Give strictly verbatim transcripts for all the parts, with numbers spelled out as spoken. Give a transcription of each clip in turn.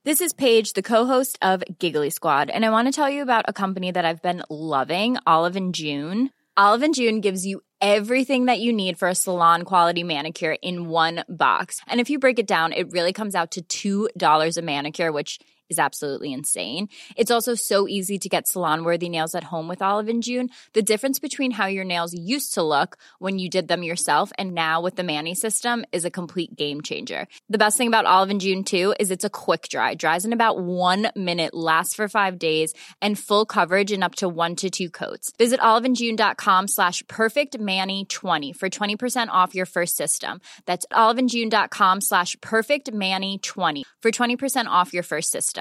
This is Paige, the co-host of Giggly Squad, and I want to tell you about a company that I've been loving, Olive and June. Olive and June gives you everything that you need for a salon-quality manicure in one box. And if you break it down, it really comes out to two dollars a manicure, which is absolutely insane. It's also so easy to get salon-worthy nails at home with Olive and June. The difference between how your nails used to look when you did them yourself and now with the Mani system is a complete game changer. The best thing about Olive and June, too, is it's a quick dry. Dries in about one minute, lasts for five days, and full coverage in up to one to two coats. Visit oliveandjune.com slash perfectmani20 for twenty percent off your first system. That's oliveandjune.com slash perfectmani20 for twenty percent off your first system.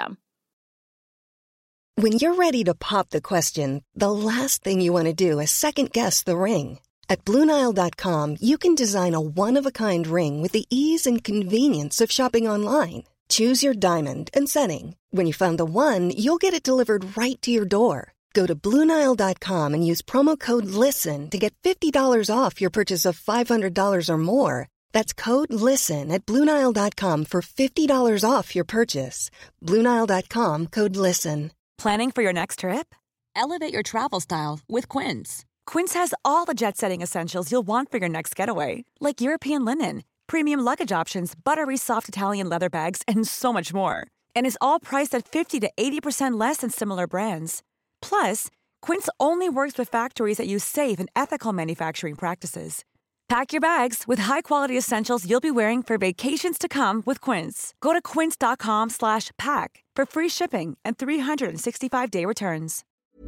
When you're ready to pop the question, the last thing you want to do is second-guess the ring. At Blue Nile dot com, you can design a one-of-a-kind ring with the ease and convenience of shopping online. Choose your diamond and setting. When you find the one, you'll get it delivered right to your door. Go to Blue Nile dot com and use promo code LISTEN to get fifty dollars off your purchase of five hundred dollars or more. That's code LISTEN at Blue Nile dot com for fifty dollars off your purchase. Blue Nile dot com, code LISTEN. Planning for your next trip? Elevate your travel style with Quince. Quince has all the jet-setting essentials you'll want for your next getaway, like European linen, premium luggage options, buttery soft Italian leather bags, and so much more. And is all priced at fifty to eighty percent less than similar brands. Plus, Quince only works with factories that use safe and ethical manufacturing practices. Pack your bags with high-quality essentials you'll be wearing for vacations to come with Quince. Go to quince.com slash pack for free shipping and three sixty-five day returns.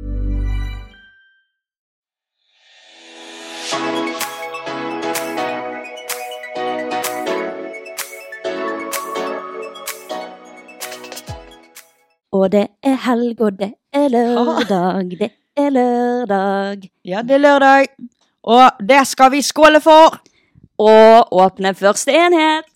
Og det er helg, og det er lørdag, det er lørdag. Ja, det er lørdag. Og det skal vi skåle for. Og åpne første enhet.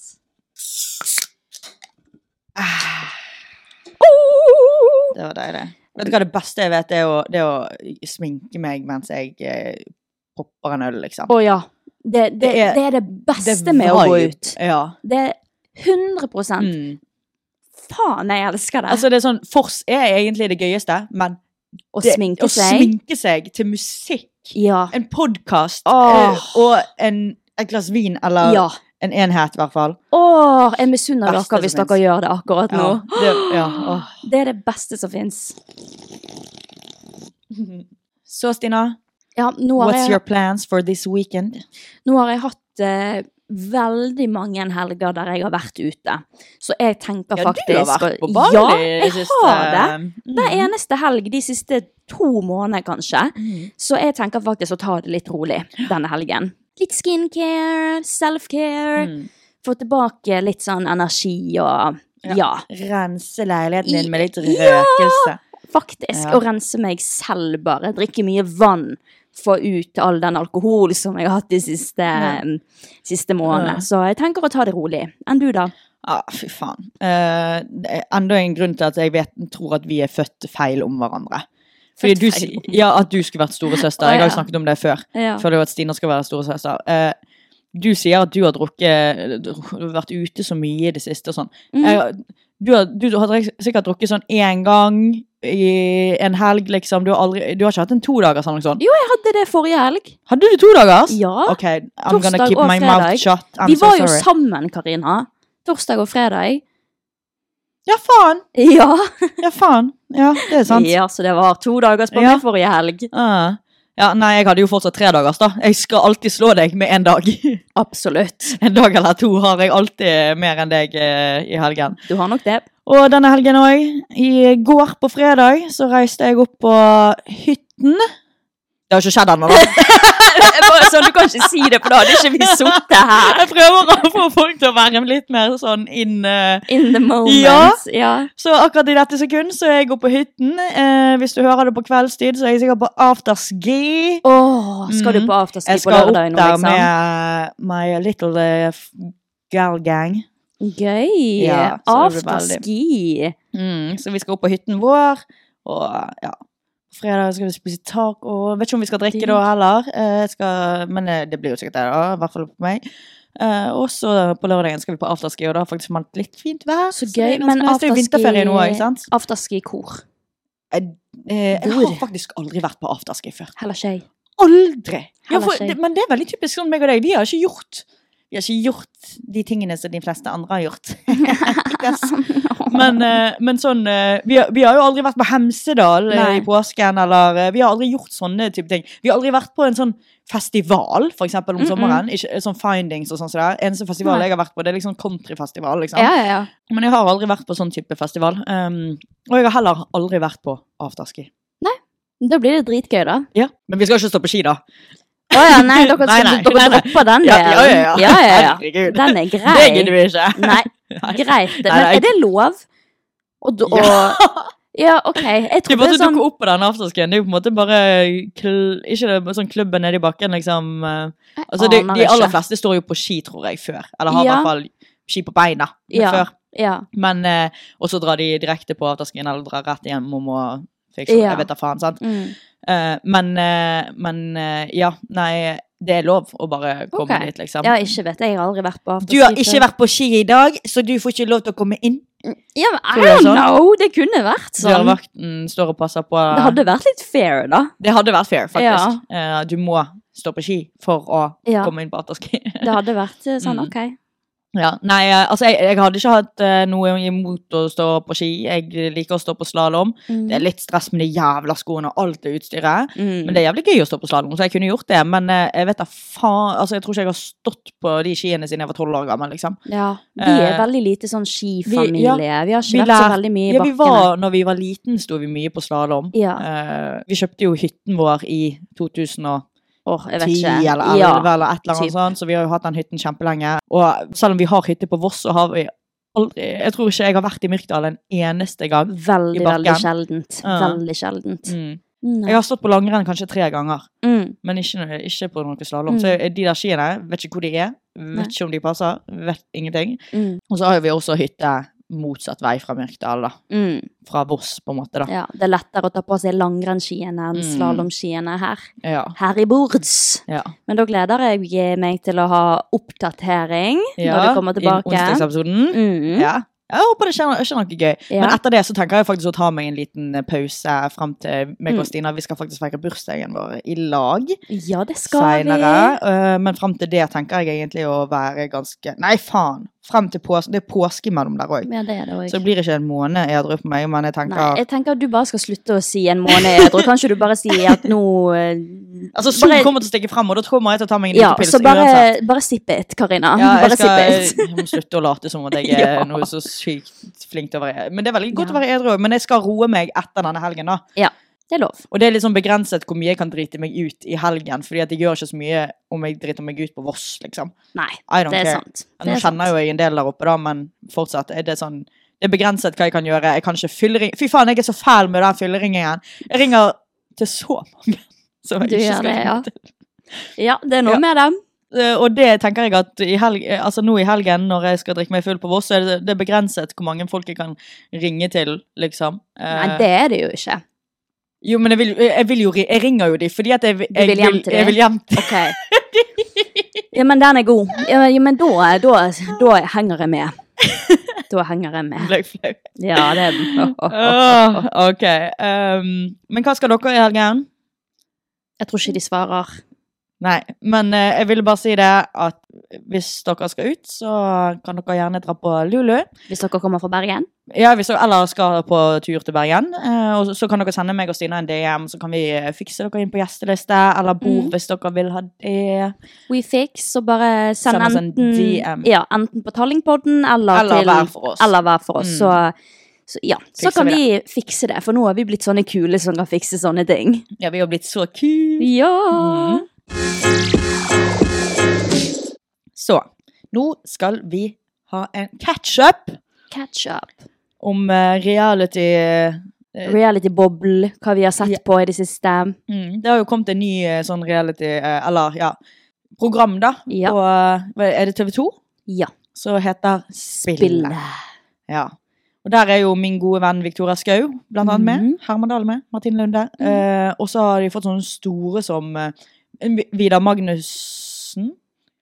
Ah. Oh. Det var deilig. Vet du hva det beste jeg vet, det er å, det er å sminke meg mens jeg eh, popper en øl, liksom. Åja, det, det, det, er, det er det beste det med å gå ut. Ja. Det er hundre prosent. Mm. Faen, jeg elsker det. Altså, det er sånn, fors er egentlig det gøyeste, men å det, sminke å seg. sminke seg til musikk, ja. En podcast, oh. eh, og en, et glass vin, eller ja. En enhet i hvert fall. Åh, jeg misunner dere hvis dere gjør det akkurat nå. Ja, det, ja, åh. Det er det beste som finnes. Så Stina, ja, nå har what's jeg, your plans for this weekend? Nå har jeg hatt eh, veldig mange helger der jeg har vært ute. Så jeg tenker ja, faktisk... Ja, du har vært på Bali. Ja, jeg siste, har det. Mm. Det eneste helg, de siste to måneder kanskje. Mm. Så jeg tenker faktisk å ta det litt rolig denne helgen. Litt skincare, self-care, mm. få tilbake litt sånn energi og ja. ja. Rense leiligheten din med litt røkelse. Ja, faktisk. Ja. Og rense meg selv bare. Drikke mye vann. Få ut all den alkohol som jeg har hatt de siste, ja. siste månedene. Ja. Så jeg tenker å ta det rolig. Enn du da? Ja, fy faen. Uh, det er enda en grunn til at jeg vet, tror at vi er født feil om hverandre. Fordi du, ja, at du skulle vært store søster. Jeg har jo snakket om det før. Ja. Før det var at Stina skal være store søster. Uh, du sier at du har drukket, du har vært ute så mye i det siste og sånn. Mm. Uh, du, har, du har sikkert drukket sånn en gang i en helg, liksom. Du har, aldri, du har ikke hatt en to dager sånn, sånn. Jo, jeg hadde det forrige helg. Hadde du to dager? Ja. Ok, I'm gonna keep my mouth shut. I'm Vi so var jo sorry. sammen, Karina. Torsdag og fredag. Ja, faen. Ja. Ja, faen. Ja, det er sant. Ja, så det var to dagers på ja. meg forrige helg. Uh. Ja, nei, jeg hadde jo fortsatt tre dagers da. Jeg skal alltid slå deg med en dag. Absolutt. En dag eller to har jeg alltid mer enn deg eh, i helgen. Du har nok det. Og denne helgen også, i går på fredag, så reiste jeg opp på hytten. Det har ikke skjedd ennå da. Bare sånn, du kan ikke si det, for da hadde ikke vi suttet her. Jeg prøver å få folk til å være litt mer sånn in... Uh, in the moment. Ja. ja. Så akkurat i dette sekund så er jeg oppe på hytten. Uh, hvis du hører det på kveldstid, så er jeg sikkert på afterski. Åh, skal mm. du på afterski på lørdag nå, liksom? Jeg skal opp der med my little uh, girl gang. Gøy. Ja, afterski. Mm, så vi skal opp på hytten vår, og ja... Fredag skal vi spise tak, og vet ikke om vi skal drikke da heller, eh, skal, men det blir jo sikkert det da, i hvert fall på meg. Uh, og så på lørdagen skal vi på afterski, og det har faktisk malt litt fint vær. Så gøy, så men afterski, vinterferie nå, ikke sant? Afterski hvor? Jeg, eh, jeg har faktisk aldri vært på afterski før. Heller skjei. Aldri! Ja, for, det, men det er veldig typisk sånn meg og deg. Vi har ikke gjort, vi har ikke gjort de tingene som de fleste andre har gjort. men, uh, men sånn, uh, vi, har, vi har jo aldri vært på Hemsedal uh, i påsken, eller uh, vi har aldri gjort sånne type ting. Vi har aldri vært på en sånn festival, for eksempel om sommeren, mm -mm. ikke sånn findings og sånn sånn der. Eneste festival jeg har vært på, det er liksom countryfestival, liksom. Ja, ja, ja. Men jeg har aldri vært på sånn type festival. Um, og jeg har heller aldri vært på afterski. Nei, da blir det dritgøy da. Ja, men vi skal ikke stå på ski da. Åja, nei, dere skal nei, nei, dere dropper den ja, der. Ja, ja, ja. ja, ja, ja. Herregud. Den er grei. Det gidder vi ikke. Nei, greit. Men er det lov? Og, og ja. Ja, ok. Jeg tror det er bare det er sånn... dukke opp på den afterskien. Det er jo på en måte bare kl... ikke det, sånn klubben nede i bakken, liksom. Altså, det, de aller ikke. fleste står jo på ski, tror jeg, før. Eller har i ja. hvert fall ski på beina ja. før. Ja. Men, eh, og så drar de direkte på afterskien, eller drar rett hjem om å fikse. Ja. Jeg vet da faen, sant? Mm. Uh, men, uh, men uh, ja, nei, det er lov å bare komme okay. dit, liksom. Ja, ikke vet jeg. Jeg har aldri vært på afterski. Du har ikke vært på ski i dag, så du får ikke lov til å komme inn. Ja, men I don't sånn? know. Det kunne vært sånn. Dørvakten står og passer på. Det hadde vært litt fair, da. Det hadde vært fair, faktisk. Ja. Uh, du må stå på ski for å ja. komme inn på afterski. Det hadde vært sånn, mm. ok. Ja, nei, altså jeg, jeg hadde ikke hatt uh, noe imot å stå på ski. Jeg liker å stå på slalom. Mm. Det er litt stress med de jævla skoene og alt det utstyret. Mm. Men det er jævlig gøy å stå på slalom, så jeg kunne gjort det. Men uh, jeg vet da faen, altså jeg tror ikke jeg har stått på de skiene siden jeg var tolv år gammel, liksom. Ja, vi er uh, veldig lite sånn skifamilie. Vi, ja, vi har ikke vi vært lær, så veldig mye i ja, bakkene. Vi var, når vi var liten, sto vi mye på slalom. Ja. Uh, vi kjøpte jo hytten vår i to tusen og Oh, jeg vet ti ikke. eller elleve ja, eller et eller annet sånt, så vi har jo hatt den hytten kjempelenge. Og selv om vi har hytte på Voss, så har vi aldri, jeg tror ikke jeg har vært i Myrkdal en eneste gang. Veldig, veldig sjeldent. Uh. Veldig sjeldent. Mm. Mm. Jeg har stått på langrenn kanskje tre ganger, mm. men ikke, ikke på noe slalom. Mm. Så de der skiene, vet ikke hvor de er, vet ikke om de passer, vet ingenting. Mm. Og så har vi også hytte motsatt vei fra Myrkdal da. Mm. Fra Voss på en måte da. Ja, det er lettere å ta på seg langrennsskiene enn mm. slalomskiene her. Ja. Her i bords. Ja. Men da gleder jeg meg til å ha oppdatering ja. når du kommer tilbake. I onsdagsepisoden. Mm. Ja. Jeg håper det skjer, skjer noe gøy. Ja. Men etter det så tenker jeg faktisk å ta meg en liten pause frem til meg og Stina. Vi skal faktisk feire bursdagen vår i lag. Ja, det skal senere. vi. Men frem til det tenker jeg egentlig å være ganske... Nei, faen! Frem til påske. Det er påske mellom der også. Ja, det er det også. Så det blir ikke en måned edru på meg, men jeg tenker... Nei, jeg tenker at du bare skal slutte å si en måned edru. Kanskje du bare sier at nå... Altså, solen bare... kommer til å stikke frem, og da kommer jeg til å ta meg en ja, liten pils. Ja, så bare, bare sip it, Karina. Ja, jeg bare skal jeg må slutte å late som at jeg er ja. noe så sykt flink til å være... Men det er veldig godt ja. å være edru, men jeg skal roe meg etter denne helgen da. Ja. Det er lov. Og det er litt sånn begrenset hvor mye jeg kan drite meg ut i helgen, fordi at jeg gjør ikke så mye om jeg driter meg ut på Voss, liksom. Nei, det er care. sant. Det Nå er kjenner sant. jo jeg en del der oppe da, men fortsatt er det sånn, det er begrenset hva jeg kan gjøre. Jeg kan ikke fyllering... Fy faen, jeg er så fæl med den fylleringen. Jeg ringer til så mange som jeg du ikke skal det, ja. til. Ja, det er noe ja. med dem. Og det tenker jeg at i helg, altså nå i helgen når jeg skal drikke meg full på Voss, så er det, det er begrenset hvor mange folk jeg kan ringe til, liksom. Nei, det er det jo ikke. Jo, men jeg vil, jeg vil jo, jeg ringer jo de, fordi at jeg, jeg, vil, hjem til jeg vil hjem til Ok. Ja, men den er god. Ja, men da, da, da henger jeg med. Da henger jeg med. Ble flau. Ja, det er oh, oh, oh, oh. Ok. Um, men hva skal dere i helgen? Jeg tror ikke de svarer. Nei, men uh, jeg ville bare si det at hvis dere skal ut, så kan dere gjerne dra på Lulu. Hvis dere kommer fra Bergen? Ja, hvis dere eller skal på tur til Bergen. Uh, og så, så kan dere sende meg og Stina en D M, så kan vi fikse dere inn på gjesteliste, eller bord mm. hvis dere vil ha det. We fix, så bare send, send enten, en D M. Ja, enten på Tallingpodden, eller, eller til... hver for oss. Eller hver for oss, mm. så... Så, ja, så kan vi, vi fikse det, for nå har vi blitt sånne kule som kan fikse sånne ting. Ja, vi har blitt så kul. Ja. Mm. Så, nå skal vi ha en catch-up. Catch-up. Om uh, reality... Uh, Reality-boble, hva vi har sett ja. på i det siste. Mm, det har jo kommet en ny uh, sånn reality, uh, eller ja, program da. Ja. På, uh, er det T V to? Ja. Så heter Spille. Spille. Ja. Og der er jo min gode venn Victoria Skau, blant annet med. Mm. Herman Dahl med, Martin Lunde. Mm. Uh, og så har de fått sånne store som uh, Vidar Magnussen.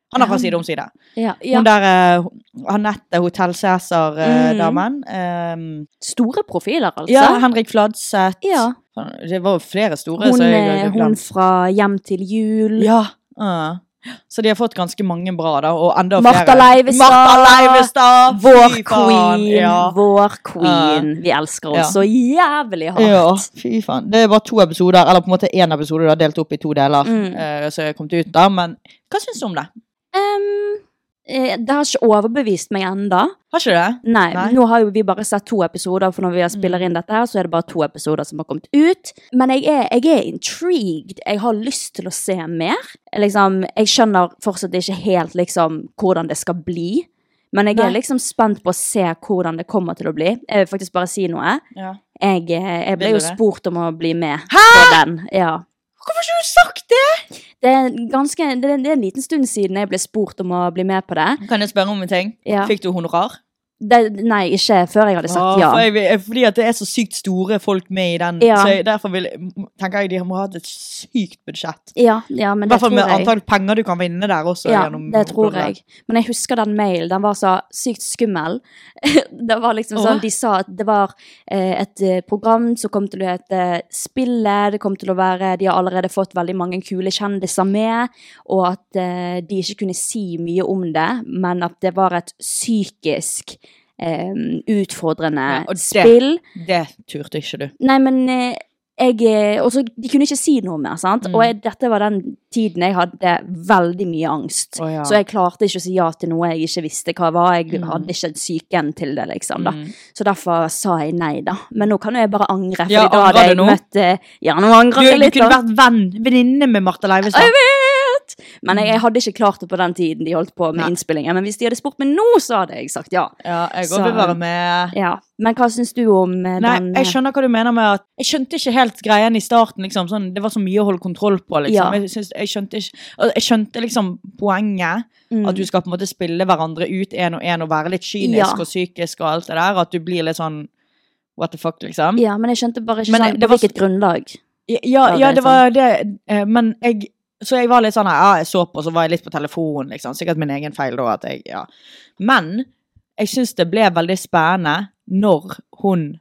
Han er fra side om side. Ja, ja. Hun der uh, Anette, Hotel Cæsar-damen. Uh, mm. um, Store profiler, altså. Ja, Henrik Fladseth. Ja. Det var jo flere store. Hun, så jeg, hun fra Hjem til jul. Ja, uh. Så de har fått ganske mange bra da, og enda Martha flere. Leivestad. Martha Leivestad! Vår queen, ja. Vår queen. Uh. Vi elsker oss Ja. så jævlig hardt. Ja, fy faen. Det var to episoder, eller på en måte en episode da, delt opp i to deler, Mm. uh, så jeg kom til ut da, men hva synes du om det? Um, eh, det har ikke overbevist meg enda. Har ikke det? Nei, Nei. nå har jo vi bare sett to episoder, for når vi spiller inn dette her, så er det bare to episoder som har kommet ut. Men jeg er, jeg er intrigued. Jeg har lyst til å se mer. Liksom, jeg skjønner fortsatt ikke helt liksom hvordan det skal bli. Men jeg Nei. er liksom spent på å se hvordan det kommer til å bli. Jeg vil faktisk bare si noe. Ja. Jeg, jeg ble Vil du jo det? spurt om å bli med Hæ? på den. Ja. Hvorfor har ikke du sagt det? Det er, ganske, det, er, det er en liten stund siden jeg ble spurt om å bli med på det. Kan jeg spørre om en ting? Ja. Fikk du honorar? det. Nei, ikke før jeg hadde sagt ja. For jeg, fordi at det er så sykt store folk med i den, Ja. så jeg, derfor vil, tenker jeg de må ha et sykt budsjett. Ja, ja, men I det hvert fall tror med jeg. antall penger du kan vinne der også. Ja, gjennom det tror programmet. jeg. Men jeg husker den mailen, den var så sykt skummel. Det var liksom Åh. sånn, de sa at det var eh, et eh, program som kom til å hete Spillet, det kom til å være, de har allerede fått veldig mange kule kjendiser med, og at eh, de ikke kunne si mye om det, men at det var et psykisk eh, utfordrende Ja, og det- spill. Det turte ikke du. Nei, men eh, jeg, eh, også, de kunne ikke si noe mer, sant? Mm. Og jeg, dette var den tiden jeg hadde veldig mye angst. Å, ja. Så jeg klarte ikke å si ja til noe jeg ikke visste hva var. Jeg Mm. hadde ikke et syken til det, liksom, da. Mm. Så derfor sa jeg nei, da. Men nå kan jo jeg bare angre, for Ja, da angrer hadde du jeg nå? møtt eh, Ja, nå Du, angrer jeg du litt, kunne da. vært venn, venninne med Martha Leivestad. Jeg vet! Men jeg, jeg hadde ikke klart det på den tiden de holdt på med Nei. innspillingen. Men hvis de hadde spurt meg nå, så hadde jeg sagt ja. Ja, jeg Så- går vil være med. Ja. Men hva syns du om eh, Nei, den? jeg skjønner hva du mener med at jeg skjønte ikke helt greien i starten, liksom, sånn, det var så mye å holde kontroll på, liksom. Ja. Jeg, synes, jeg skjønte ikke, og jeg skjønte liksom poenget, Mm. at du skal på en måte spille hverandre ut en og en og være litt kynisk Ja. og psykisk og alt det der, at du blir litt sånn, what the fuck, liksom. Ja, men jeg skjønte bare ikke Men sånn, det på var hvilket grunnlag. Ja, ja, Var ja det det var det, eh, men jeg, så jeg var litt sånn, ja, jeg så på, så var jeg litt på telefonen, liksom, sikkert min egen feil da, at jeg, ja. Men, jeg synes det ble veldig spennende når hun,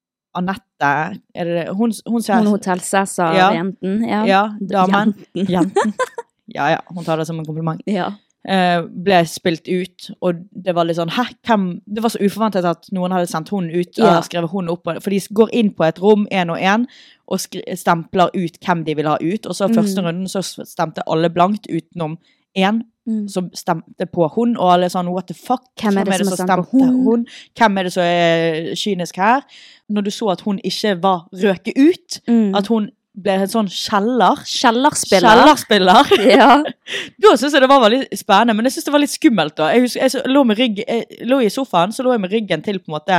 Anette, er det, hun, hun sier, Hun Hotell Cæsar-jenten. Ja. ja, damen, Jenten. jenten, ja, ja, hun tar det som en kompliment, Ja. eh, ble spilt ut, og det var litt sånn, hæ, hvem, det var så uforventet at noen hadde sendt hun ut, Ja. og skrevet hun opp, for de går inn på et rom, en og en, og skri- stempler ut hvem de vil ha ut, og så første Mm. runden så stemte alle blankt utenom en, Mm. som stemte på hun, og alle sånn, what the fuck, Hvem er det som har stemt på hun? Hvem er det som er kynisk her? Når du så at hun ikke var røket ut, Mm. at hun ble en sånn kjeller, Kjellerspiller. kjellerspiller, Ja. da synes jeg det var veldig spennende, men jeg synes det var litt skummelt da. Jeg, husker, jeg, så- lå, med rygg, jeg lå i sofaen, så lå jeg med ryggen til på en måte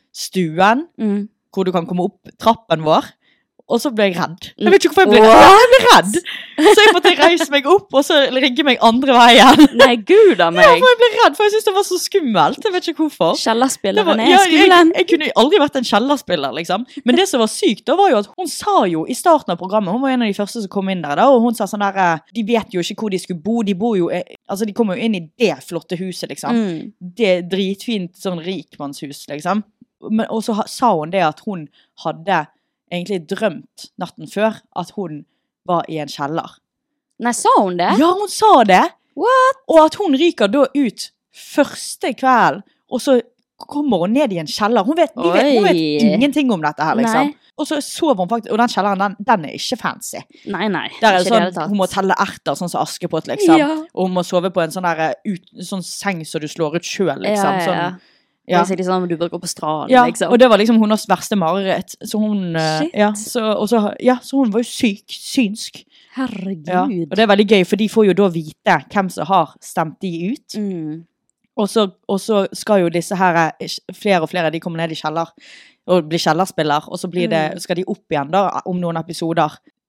stuen, Mm. hvor du kan komme opp trappen vår, og så ble jeg redd. Jeg vet ikke hvorfor jeg ble, What? jeg ble redd. Så jeg måtte reise meg opp, og så rigge meg andre veien. Nei, gud av Ja, meg. for jeg ble redd, for jeg synes det var så skummelt. Jeg vet ikke hvorfor. Det var, Kjellerspilleren er ja, jeg, skummelen. jeg kunne aldri vært en kjellerspiller, liksom. Men det som var sykt, da var jo at hun sa jo i starten av programmet, hun var en av de første som kom inn der, da, og hun sa sånn der, eh, de vet jo ikke hvor de skulle bo, de bor jo, eh, altså de kommer jo inn i det flotte huset, liksom. Mm. Det er dritfint sånn rikmannshus, liksom. Men, og så ha, sa hun det at hun hadde egentlig drømt natten før at hun var i en kjeller. Nei, sa hun det? Ja, hun sa det! What? Og at hun ryker da ut første kveld, og så kommer hun ned i en kjeller. Hun vet, de vet, hun vet Oi. ingenting om dette her, liksom. Nei. Og så sover hun faktisk, og den kjelleren, den, den er ikke fancy. Nei, nei. Der er det ikke i sånn, hele tatt. hun må telle erter, sånn som Askepott, liksom. Ja. Og hun må sove på en sånn der, ut, sånn seng som du slår ut selv, liksom. Ja, ja, ja. Sånn, ja. Det er sikkert sånn du bør gå på stranden, Ja, liksom. og det var liksom hennes verste mareritt. Så hun, eh, Shit. ja, så, og så, ja, så hun var jo syk, synsk. Herregud. Ja. Og det er veldig gøy, for de får jo da vite hvem som har stemt de ut. Mm. Og så, og så skal jo disse her, eh, flere og flere, de kommer ned i kjeller, og blir kjellerspiller, og så blir det, Mm. skal de opp igjen da, om noen episoder,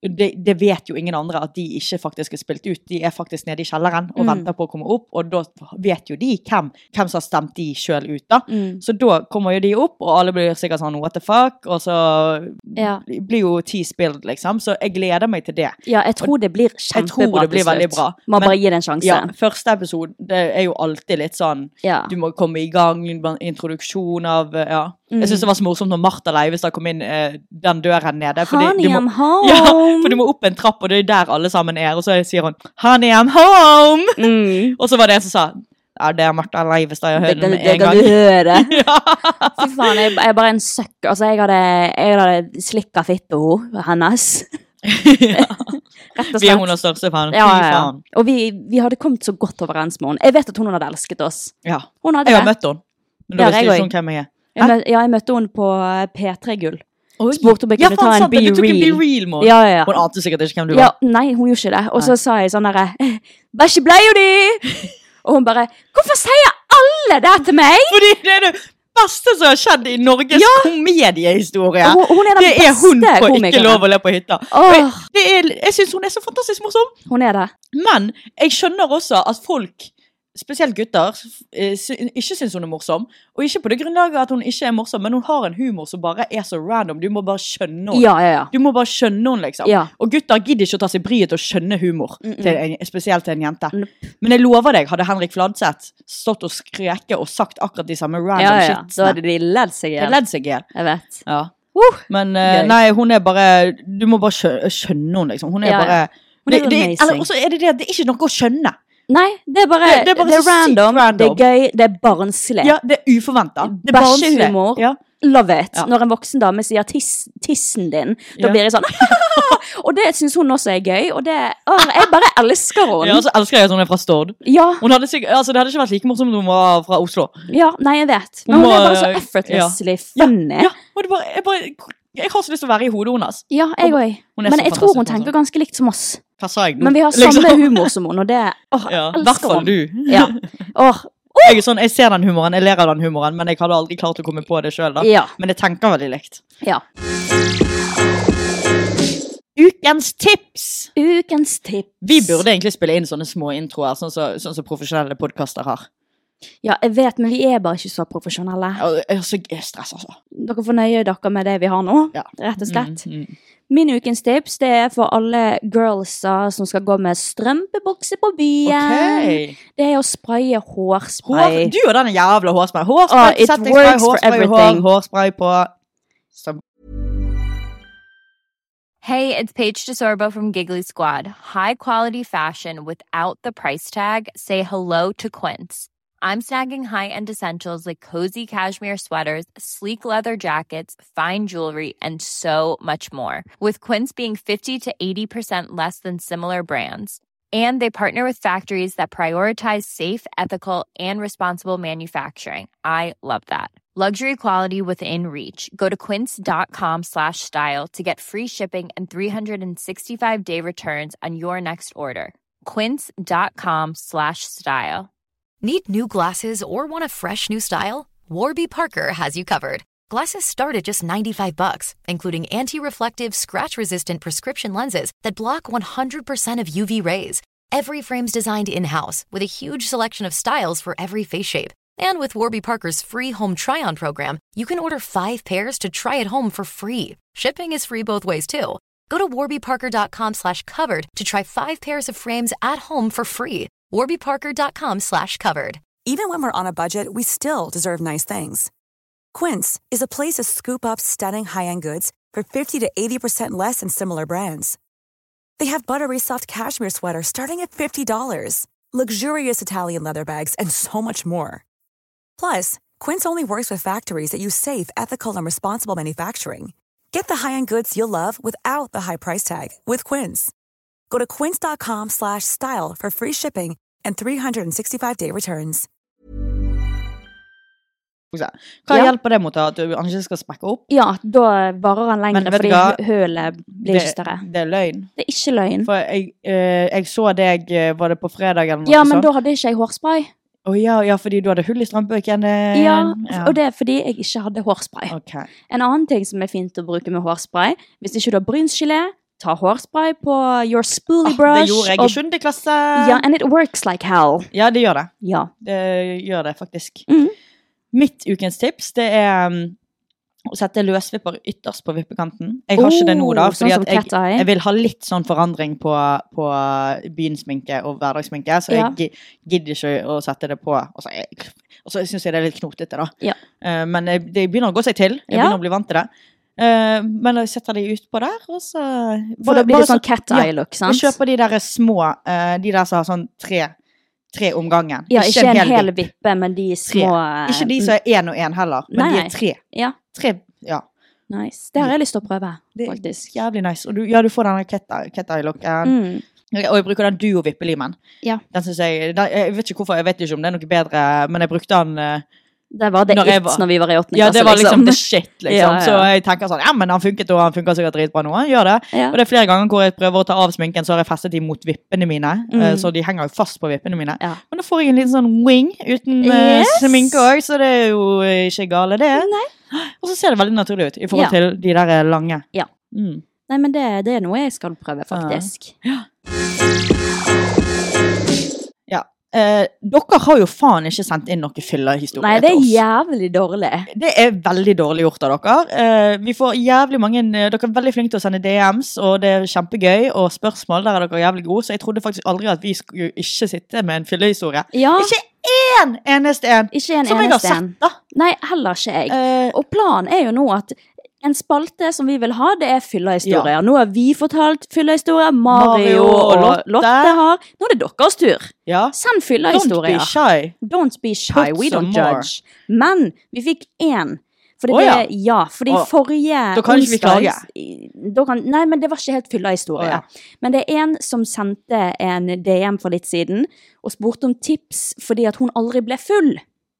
det, det vet jo ingen andre at de ikke faktisk er spilt ut. De er faktisk nede i kjelleren og mm. venter på å komme opp, og da vet jo de hvem, hvem som har stemt de selv ut da. Mm. Så da kommer jo de opp, og alle blir sikkert sånn, what the fuck, og så ja. blir jo ti spilt, liksom. Så jeg gleder meg til det. Ja, jeg tror det blir kjempebra. Jeg tror det blir veldig bra. Man bare gir det en sjanse. Ja, første episode, det er jo alltid litt sånn, ja. du må komme i gang, introduksjon av, ja. Mm. Jeg synes det var så morsomt når Martha Leivestad kom inn eh, den døren nede. Honey, I'm home! Ja, for du må opp en trapp, og det er der alle sammen er, og så sier hun, Honey, I'm home! Mm. Og så var det en som sa, ja, det er Martha Leivestad, jeg hører den med en gang. Det kan du høre. Ja. Fy faen, jeg, jeg er bare en søkk. Altså, jeg hadde, jeg hadde slikket fitt og hennes. Ja. Vi er hun og største fan. Ja, ja, ja. Og vi, vi hadde kommet så godt overens med henne. Jeg vet at hun hadde elsket oss. Ja, hun hadde jeg har møtt henne. Men da visste ikke hun hvem jeg er. Jeg mø- ja, jeg møtte henne på P tre-gull. Spurte om jeg kunne ja, ta en Be Real. Du tok en Be Real, mål. Ja, ja, ja. Hun ante sikkert ikke hvem du ja, var. Nei, hun gjorde ikke det. Og så sa jeg sånn der, bæsje ble jo de! Og hun bare, hvorfor sier alle det til meg? Fordi det er det beste som har skjedd i Norges ja. komediehistorie. Hun, hun er den det er beste hun på komikeren. Ikke lov å le på hytta. Oh. Det er, jeg synes hun er så fantastisk morsom. Hun er det. Men jeg skjønner også at folk, spesielt gutter, ikke synes hun er morsom. Og ikke på det grunnlaget at hun ikke er morsom, men hun har en humor som bare er så random. Du må bare skjønne henne. Ja, ja, ja. Du må bare skjønne henne, liksom. Ja. Og gutter gidder ikke å ta seg bryet til å skjønne humor, Mm-mm. til en, spesielt til en jente. Men jeg lover deg, hadde Henrik Fladseth stått og skreket og sagt akkurat de samme random ja, ja. shitsene. Da hadde de ledd seg igjen. De ledd seg igjen. Jeg vet. Ja. Uh, men uh, nei, hun er bare, du må bare skjønne, skjønne henne, liksom. Hun er ja, bare, hun er det, det, eller også er det det, det er ikke noe å skjønne. Nei, det er bare, det, det er, bare det er random, random, det er gøy, det er barnslig. Ja, det er uforventet. Det er bæsjehumor, ja. Love it. Ja. Når en voksen dame sier tiss, tissen din, da ja. blir jeg sånn, og det synes hun også er gøy, og det, å, jeg bare elsker henne. Ja, så elsker jeg at hun er fra Stord. Ja. Hun hadde sikkert, altså det hadde ikke vært like morsomt som hun var fra Oslo. Ja, nei, jeg vet. Men hun, hun er bare så effortlessly ja. funny. Ja, ja. Og det bare, jeg bare, jeg har så lyst til å være i hodet hennes. Ja, jeg også. Men jeg tror hun tenker ganske likt som oss. Hva sa jeg nå? Men vi har samme liksom. humor som hun, og det, åh, ja, elsker hvert fall hun. du. Ja. Åh, oh. Jeg er sånn, jeg ser den humoren, jeg ler av den humoren, men jeg hadde aldri klart å komme på det selv da. Ja. Men jeg tenker veldig likt. Ja. Ukens tips! Ukens tips. Vi burde egentlig spille inn sånne små introer, sånn som så, sånn så profesjonelle podcaster har. Ja, jeg vet, men vi er bare ikke så profesjonelle. Ja, jeg er så stress, altså. Dere får nøye dere med det vi har nå, ja. rett og slett. Mm, mm. Min ukens tips, det er for alle girlsa som skal gå med strømpebukse på byen. Okay. Det er å spraye hårspray. Hår, du og den jævla hårspray. Hårspray, oh, it works for everything. Hår, hårspray på... Så. Hey, it's Paige DeSorbo from Giggly Squad. High quality fashion without the price tag. Say hello to Quince. I'm snagging high-end essentials like cozy cashmere sweaters, sleek leather jackets, fine jewelry, and so much more. With Quince being fifty to eighty percent less than similar brands. And they partner with factories that prioritize safe, ethical, and responsible manufacturing. I love that. Luxury quality within reach. Go to quince.com slash style to get free shipping and three sixty-five day returns on your next order. Quince.com slash style. Need new glasses or want a fresh new style? Warby Parker has you covered. Glasses start at just ninety-five bucks, including anti-reflective, scratch-resistant prescription lenses that block one hundred percent of U V rays. Every frame's designed in-house with a huge selection of styles for every face shape. And with Warby Parker's free home try-on program, you can order five pairs to try at home for free. Shipping is free both ways, too. Go to warbyparker.com slash covered to try five pairs of frames at home for free. warbyparker.com slash covered. Even when we're on a budget, we still deserve nice things. Quince is a place to scoop up stunning high-end goods for fifty to eighty percent less than similar brands. They have buttery soft cashmere sweaters starting at fifty dollars, luxurious Italian leather bags, and so much more. Plus, Quince only works with factories that use safe, ethical, and responsible manufacturing. Get the high-end goods you'll love without the high price tag with Quince. Go to quince.com slash style for free shipping and three sixty-five day returns. Hva ja. hjelper det mot at han ikke skal sprekke opp? Ja, da varer han lengre, fordi hølet blir ikke større. Det er løgn. Det er ikke løgn. For jeg, eh, jeg så deg, var det på fredag eller noe ja, men sånt? Da hadde jeg ikke jeg hårspray. Å oh, ja, ja, fordi du hadde hull i strømpebøken. Ja, ja, og det er fordi jeg ikke hadde hårspray. Okay. En annen ting som er fint å bruke med hårspray, hvis ikke du har brynsgelé, ta hårspray på your spoolie ah, brush. Det gjorde jeg i sjuende klasse. Ja, and it works like hell. Ja, det gjør det. Ja. Det gjør det faktisk. Mm. Mitt ukens tips, det er um, å sette løsvipper ytterst på vippekanten. Jeg har oh, ikke det nå da, fordi sånn at jeg, jeg vil ha litt sånn forandring på, på byensminke og hverdagssminke, så ja. jeg gidder ikke å sette det på. Og så, jeg, og så synes jeg det er litt knotete da. Ja. Uh, men jeg, det begynner å gå seg til. Jeg ja. begynner å bli vant til det. Uh, men jeg setter de ut på der, og så... For da blir det sånn cat eye look, sant? Jeg kjøper de der små, uh, de der som har sånn tre, tre omgangen. Ja, ikke, ikke en, en hel vipp. vippe, men de små... Tre. Ikke de som er en og en heller, men nei, de er tre. Ja. Tre, ja. Nice. Det har jeg lyst til å prøve, faktisk. Det er jævlig nice. Og du, ja, du får denne cat, cat eye look. Uh, mm. Og jeg bruker den duo-vippelimen. Ja. Den synes jeg, den, jeg vet ikke hvorfor, jeg vet ikke om det er noe bedre, men jeg brukte den... Uh, Det var det når it var, når vi var i åttende klasse. Ja, det var liksom, liksom the shit, liksom. Ja, ja. Så jeg tenker sånn, ja, men han funket, og han funker sikkert dritbra nå. Han gjør det. Ja. Og det er flere ganger hvor jeg prøver å ta av sminken, så har jeg festet de mot vippene mine. Mm. Uh, så de henger jo fast på vippene mine. Ja. Men da får jeg en liten sånn wing uten yes. uh, sminke også, så det er jo ikke gale det. Nei. Og så ser det veldig naturlig ut i forhold ja. til de der lange. Ja. Mm. Nei, men det, det er noe jeg skal prøve, faktisk. Ja. Ja. Eh, dere har jo faen ikke sendt inn noen fyllehistorier. Nei, det er jævlig dårlig. Det er veldig dårlig gjort av dere. Eh, vi får jævlig mange, dere er veldig flinke til å sende D Ms, og det er kjempegøy, og spørsmål, der er dere jævlig gode, så jeg trodde faktisk aldri at vi skulle ikke sitte med en fyllehistorie. Ja. Ikke en eneste en, ikke en som jeg har eneste sett da. Nei, heller ikke jeg. Eh, og planen er jo nå at en spalte som vi vil ha, det er fyllehistorier. Ja. Nå har vi fortalt fyllehistorier, Mario, Mario og, og Lotte. Lotte har. Nå er det deres tur. Ja. Send fyllehistorier. Don't be shy. Don't be shy, Put we don't more. judge. Men vi fikk en. Fordi oh, ja. det, ja, fordi oh. forrige Da kan ikke vi klage. Kan, nei, men det var ikke helt fyllehistorie. Oh, ja. Men det er en som sendte en D M for litt siden, og spurte om tips fordi at hun aldri ble full.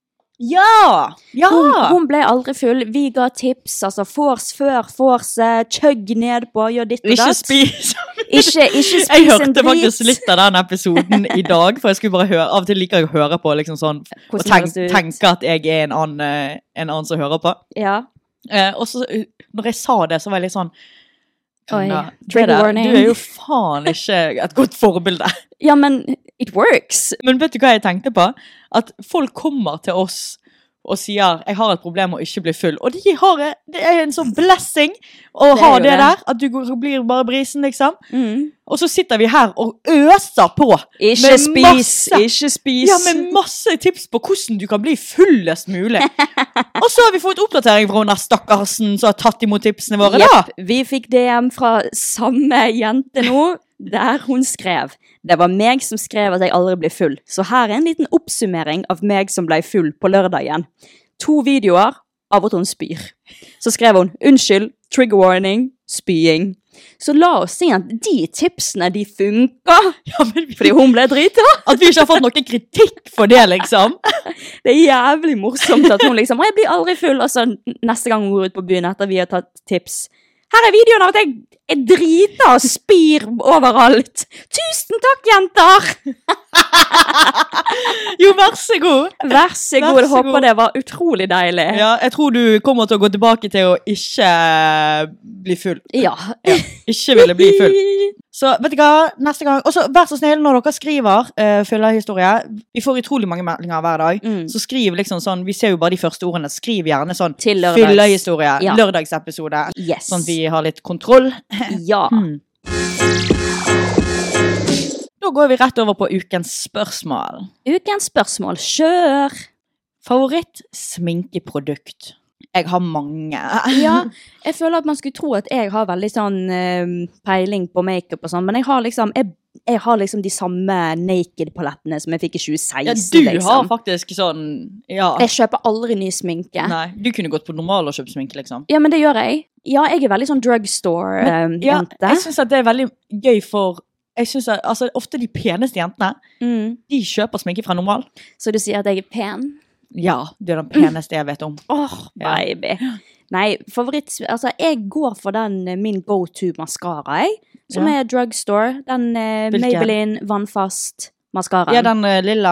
Ja! Ja! Hun, hun ble aldri full. Vi ga tips, altså force før force, chugg ned på, gjør ditt og ikke datt. Spis. ikke, ikke spis jeg en hørte drit. faktisk litt av den episoden i dag, for jeg skulle bare høre, av og til liker jeg å høre på, liksom sånn, og tenk, tenke at jeg er en annen, en annen som hører på. Ja. Eh, og så, når jeg sa det, så var jeg litt sånn, Oi, trigger warning. Du er jo faen ikke et godt forbilde. Ja, men it works. Men vet du hva jeg tenkte på? At folk kommer til oss og sier, jeg har et problem å ikke bli full. Og de har, det er en sånn blessing å det ha det, det der, at du blir bare brisen, liksom. Mm. Og så sitter vi her og øser på. Ikke spis, masse, ikke spis. Ja, med masse tips på hvordan du kan bli fullest mulig. Og så har vi fått oppdatering fra henne stakkarsen som har tatt imot tipsene våre, yep, da. Vi fikk D M fra samme jente nå, der hun skrev. Det var meg som skrev at jeg aldri ble full. Så her er en liten oppsummering av meg som ble full på lørdagen. To videoer av at hun spyr. Så skrev hun, unnskyld, trigger warning, spying. Så la oss si at de tipsene, de funker. Ja, men vi, fordi hun ble drita. At vi ikke har fått noen kritikk for det, liksom. Det er jævlig morsomt at hun liksom, jeg blir aldri full, og så neste gang hun går ut på byen etter vi har tatt tips. Her er videoen av at jeg er drita og spyr overalt. Tusen takk, jenter! Jo, vær så god. Vær så god, jeg håper det var utrolig deilig. Ja, jeg tror du kommer til å gå tilbake til å ikke bli full. Ja. ja ikke ville bli full. Så vet du hva, neste gang, og så vær så snill når dere skriver uh, fyllehistorie, vi får utrolig mange meldinger hver dag, mm. så skriv liksom sånn, vi ser jo bare de første ordene, skriv gjerne sånn fyllehistorie, ja. Lørdagsepisode, yes. Sånn at vi har litt kontroll. Ja. Hmm. Da går vi rett over på ukens spørsmål. Ukens spørsmål, kjør! Favoritt sminkeprodukt? Jeg har mange. Ja, jeg føler at man skulle tro at jeg har veldig sånn uh, peiling på make-up og sånn, men jeg har liksom, jeg, jeg har liksom de samme naked-palettene som jeg fikk i tjue seksten. Ja, du liksom. Har faktisk sånn, ja. Jeg kjøper aldri ny sminke. Nei, du kunne gått på normal og kjøpt sminke, liksom. Ja, men det gjør jeg. Ja, jeg er veldig sånn drugstore-jente. Uh, ja, jeg synes at det er veldig gøy for, jeg synes at altså, ofte de peneste jentene, mm. de kjøper sminke fra normal. Så du sier at jeg er pen? Ja, det er den peneste jeg vet om. Åh, oh, baby. Ja. Nei, favoritt, altså jeg går for den min go-to mascara, jeg, som ja. Er drugstore. Den uh, Maybelline vannfast mascara. Ja, den uh, lilla.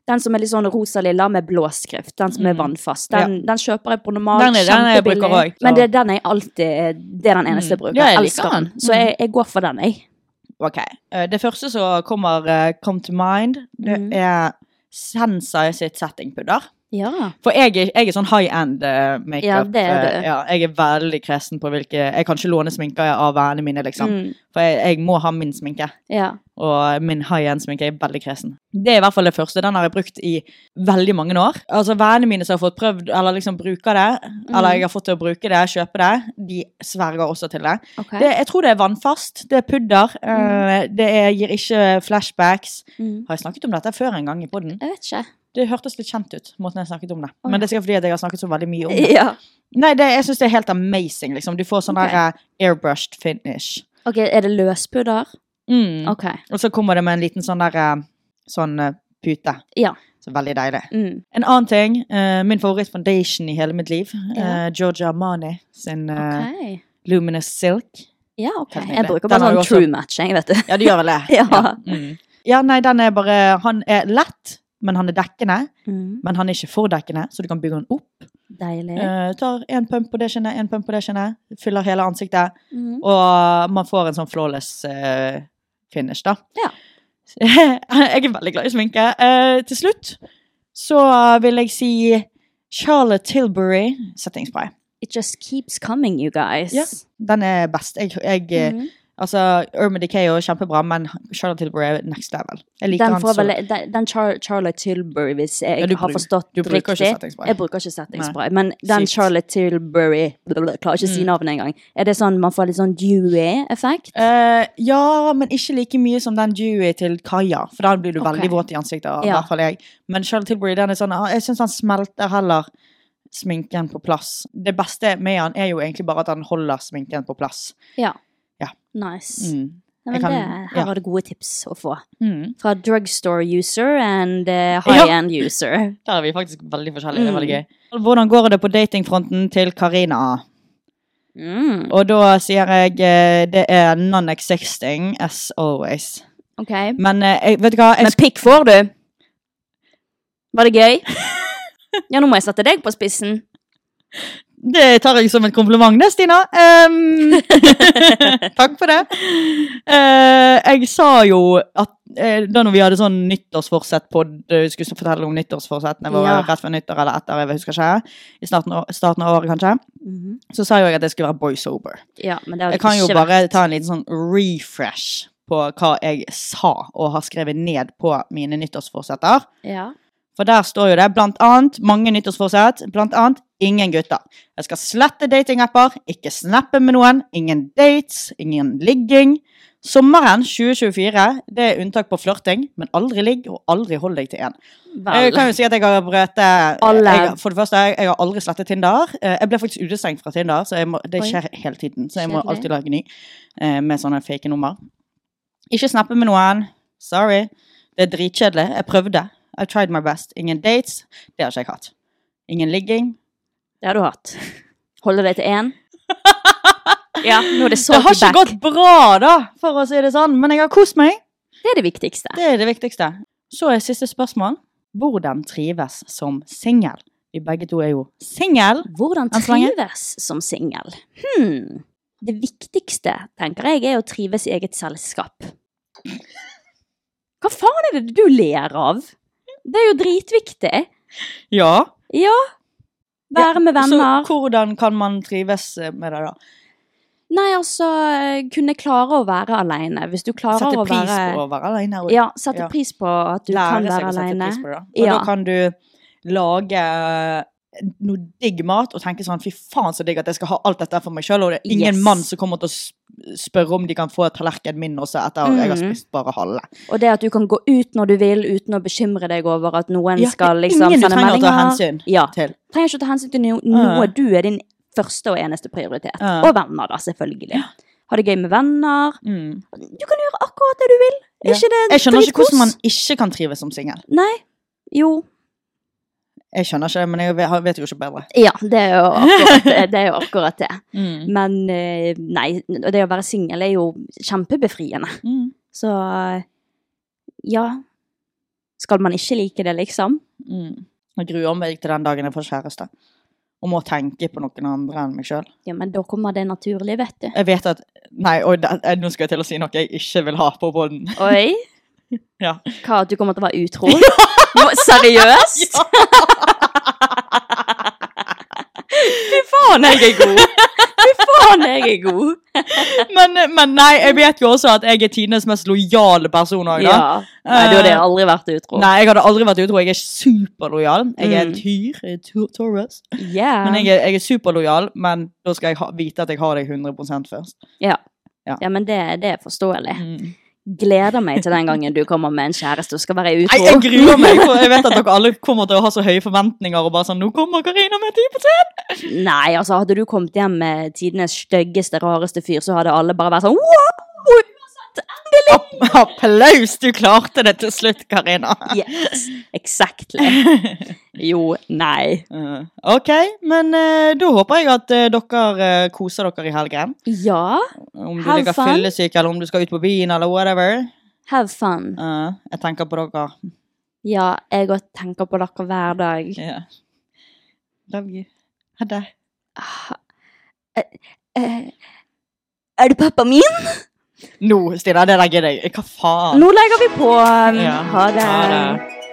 Den som er litt sånn rosa-lilla med blå skrift, den som er vannfast, den, ja. den kjøper jeg på normalt, den er, den jeg bruker også, men det er den jeg alltid, det er den eneste jeg bruker, ja, jeg elsker den, så jeg, jeg går for den, jeg. Ok, det første som kommer uh, come to mind, det mm. er Sensai sitt settingpudder. Ja. For jeg er, jeg er sånn high-end uh, makeup. Ja, det er det. Uh, ja, jeg er veldig kresen på hvilke... Jeg kan ikke låne sminker av vennene mine, liksom. Mm. For jeg, jeg må ha min sminke. Ja. Og min high-end sminke er veldig kresen. Det er i hvert fall det første. Den har jeg brukt i veldig mange år. Altså, vennene mine som har fått prøvd, eller liksom bruker det, mm. eller jeg har fått til å bruke det, kjøpe det, de sverger også til det. Okay. det jeg tror det er vannfast. Det er pudder. Mm. Uh, det er, gir ikke flashbacks. Mm. Har jeg snakket om dette før en gang i podden? Jeg vet ikke. Det hørtes litt kjent ut, måten jeg snakket om det. Oh, Men det er sikkert fordi at jeg har snakket så veldig mye om det. Ja. Nei, det, jeg synes det er helt amazing, liksom. Du får sånn okay. der uh, airbrushed finish. Ok, er det løspudder? Mm. Ok. Og så kommer det med en liten sånn der, uh, sånn uh, pute. Ja. Så veldig deilig. Mm. En annen ting, uh, min favoritt foundation i hele mitt liv, ja. uh, Giorgio Armani sin uh, okay. Luminous Silk. Ja, ok. Jeg bruker bare sånn også... true match, jeg vet det. Ja, du gjør vel det. ja. Ja. Mm. ja, nei, den er bare, han er lett, men han er dekkende, mm. men han er ikke for dekkende, så du kan bygge den opp. Deilig. Uh, tar en pump på det skinnet, en pump på det skinnet, fyller hele ansiktet, mm. og man får en sånn flawless uh, finish da. Ja. jeg er veldig glad i sminke. Uh, til slutt, så vil jeg si Charlotte Tilbury settingspray. It just keeps coming, you guys. Ja, den er best. Jeg... jeg mm. Altså, Urban Decay er kjempebra, men Charlotte Tilbury er next level. Jeg liker den han så... Vel, den, den Char Charlotte Tilbury, hvis jeg ja, har forstått du bruker riktig. Ikke settingspray. Jeg bruker ikke settingspray, men den Sykt. Charlotte Tilbury, blablabla, klarer ikke å si mm. navnet engang. Er det sånn, man får litt sånn dewy-effekt? Uh, ja, men ikke like mye som den dewy til Kaja, for da blir du okay. veldig våt i ansiktet, i ja. hvert fall jeg. Men Charlotte Tilbury, den er sånn, jeg synes han smelter heller sminken på plass. Det beste med han er jo egentlig bare at han holder sminken på plass. Ja. Ja. Nice. Mm. Nei, men kan, det, her ja. var det gode tips å få. Mm. Fra drugstore user and uh, high-end ja. user. Der er vi faktisk veldig forskjellige, mm. det er veldig gøy. Hvordan går det på datingfronten til Karina? Mm. Og da sier jeg, det er non-existing as always. Ok. Men, jeg, vet du hva? Jeg... Men pikk får du? Var det gøy? Ja, nå må jeg sette deg på spissen. Det tar jeg som et kompliment det, Stina. Um, takk for det. Uh, jeg sa jo at uh, da når vi hadde sånn nyttårsforsett på, du skulle fortelle om nyttårsforsettene var ja. rett før nyttår eller etter, jeg husker ikke, i starten av, starten av året kanskje, mm-hmm. så sa jeg at det skulle være boy sober. Ja, men det har jeg kan jo ikke bare vært. ta en liten sånn refresh på hva jeg sa og har skrevet ned på mine nyttårsforsetter. Ja. For der står jo det, blant annet, mange nyttårsforsett, blant annet, ingen gutter. Jeg skal slette datingapper, ikke snappe med noen, ingen dates, ingen ligging. Sommeren tjue tjuefire, det er unntak på flørting, men aldri ligg og aldri hold deg til en. Vel. Jeg kan jo si at jeg har brøt jeg, for det første, jeg, jeg har aldri slettet Tinder. Jeg ble faktisk utestengt fra Tinder, så jeg må, det skjer Oi. hele tiden, så jeg må Kjedelig. alltid lage ny med sånne fake nummer. Ikke snappe med noen, sorry, det er dritkjedelig, jeg prøvde. I tried my best. Ingen dates, det har ikke jeg hatt. Ingen ligging. Det har du hatt. Holder deg til en? Ja, nå er det så Det har ikke back. gått bra da, for å si det sånn, men jeg har kost meg. Det er det viktigste. Det er det viktigste. Så er siste spørsmål. Hvordan trives som single? Vi begge to er jo single. Hvordan trives som single? Hmm. Det viktigste, tenker jeg, er å trives i eget selskap. Hva faen er det du ler av? Det er jo dritviktig. Ja. Ja. Være med venner. Så hvordan kan man trives med det da? Nei, altså, kunne klare å være alene. Hvis du klarer sette å være... Sette pris på å være alene. Og... Ja, sette ja. pris på at du Lære kan være alene. Lære seg å sette pris på det. Og ja. da kan du lage noe digg mat og tenke sånn, fy faen så digg at jeg skal ha alt dette for meg selv, og det er ingen yes. mann som kommer til å spørre om de kan få tallerken min også etter mm. jeg har spist bare halve. Og det at du kan gå ut når du vil uten å bekymre deg over at noen ja, skal liksom sende meldinger. Ingen du trenger å ta hensyn ja. til. Trenger ikke å ta hensyn til no- noe. Du er din første og eneste prioritet. Uh. Og venner da, selvfølgelig. Ha det gøy med venner. Mm. Du kan gjøre akkurat det du vil. Ja. Ikke det jeg skjønner ikke hvordan man ikke kan trives som single. Nei, jo. Jeg skjønner ikke, men jeg vet jo ikke bedre. Ja, det er jo akkurat det. Det er jo akkurat det. Mm. Men nei, det å være single er jo kjempebefriende. Mm. Så ja, skal man ikke like det, liksom? Mm. Jeg gruer meg til den dagen jeg får kjæreste. Og må tenke på noen andre enn meg selv. Ja, men da kommer det naturlig, vet du. Jeg vet at, nei, og det, nå skal jeg til å si noe jeg ikke vil ha på båden. Oi? Ja. Hva, at du kommer til å være utro? Seriøst? Ja! Fy faen, jeg er god! Fy faen, jeg er god! men, men nei, jeg vet jo også at jeg er Tines mest lojale person også, da. Ja, nei, du hadde aldri vært utro. Nei, jeg hadde aldri vært utro. Jeg er superlojal. Jeg er en tyr, jeg er Taurus. Yeah. Men jeg er, jeg er superlojal, men da skal jeg ha, vite at jeg har deg hundre prosent først. Ja, ja. ja men det, det er forståelig. Mm. Gleder meg til den gangen du kommer med en kjæreste og skal være utro. Nei, jeg gruer meg, for jeg vet at dere alle kommer til å ha så høye forventninger og bare sånn, nå kommer Karina med ti prosent. Nei, altså hadde du kommet hjem med tidenes styggeste, rareste fyr, så hadde alle bare vært sånn, wow, endelig! Applaus, du klarte det til slutt, Karina. Yes, exactly. Jo, nei. Uh, ok, men uh, da håper jeg at uh, dere uh, koser dere i helgen. Ja, om du ligger fyllesyk, eller om du skal ut på byen, eller whatever. Have fun. Uh, jeg tenker på dere. Ja, jeg også tenker på dere hver dag. Yeah. Love you. Ha det. Uh, uh, er du pappa min? Nå, Stina, det legger jeg. Hva faen? Nå legger vi på. Um, ja. Ha det. Ha det.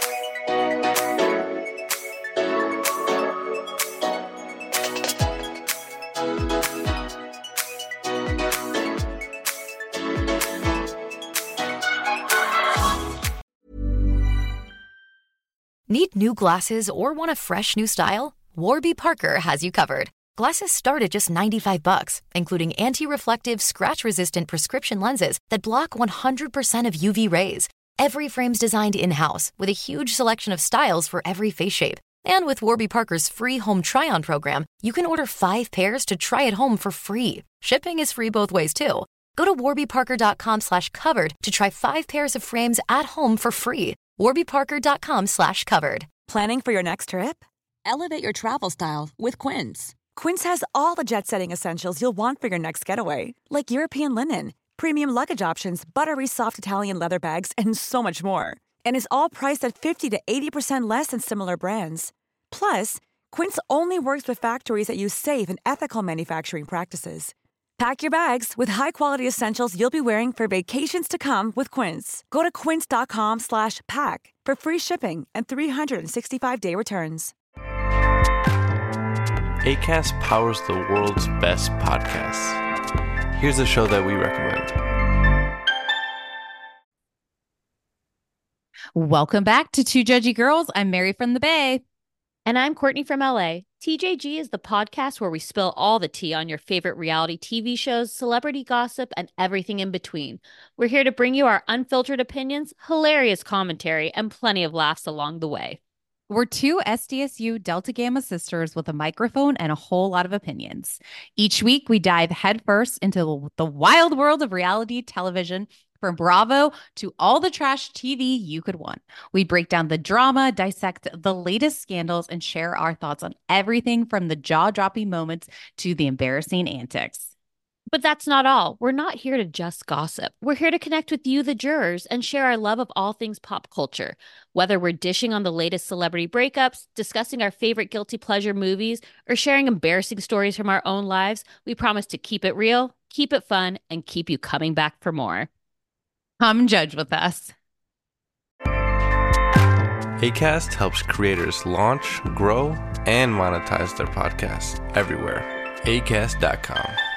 Need new glasses or want a fresh new style? Warby Parker has you covered. Glasses start at just ninety-five bucks, including anti-reflective, scratch-resistant prescription lenses that block one hundred percent of U V rays. Every frame's designed in-house with a huge selection of styles for every face shape. And with Warby Parker's free home try-on program, you can order five pairs to try at home for free. Shipping is free both ways, too. Go to warbyparker.com slash covered to try five pairs of frames at home for free. warbyparker.com slash covered. Planning for your next trip? Elevate your travel style with Quince. Quince has all the jet-setting essentials you'll want for your next getaway, like European linen, premium luggage options, buttery soft Italian leather bags, and so much more. And is all priced at fifty to eighty percent less than similar brands. Plus, Quince only works with factories that use safe and ethical manufacturing practices. Pack your bags with high-quality essentials you'll be wearing for vacations to come with Quince. Go to quince.com slash pack for free shipping and three sixty-five day returns. Acast powers the world's best podcasts. Here's a show that we recommend. Welcome back to Two Judgy Girls. I'm Mary from the Bay. And I'm Courtney from L A. T J G is the podcast where we spill all the tea on your favorite reality T V shows, celebrity gossip, and everything in between. We're here to bring you our unfiltered opinions, hilarious commentary, and plenty of laughs along the way. We're two S D S U Delta Gamma sisters with a microphone and a whole lot of opinions. Each week, we dive headfirst into the wild world of reality television, from Bravo to all the trash T V you could want. We break down the drama, dissect the latest scandals, and share our thoughts on everything from the jaw-dropping moments to the embarrassing antics. But that's not all. We're not here to just gossip. We're here to connect with you, the jurors, and share our love of all things pop culture. Whether we're dishing on the latest celebrity breakups, discussing our favorite guilty pleasure movies, or sharing embarrassing stories from our own lives, we promise to keep it real, keep it fun, and keep you coming back for more. Come judge with us. Acast helps creators launch, grow, and monetize their podcasts everywhere. acast dot com.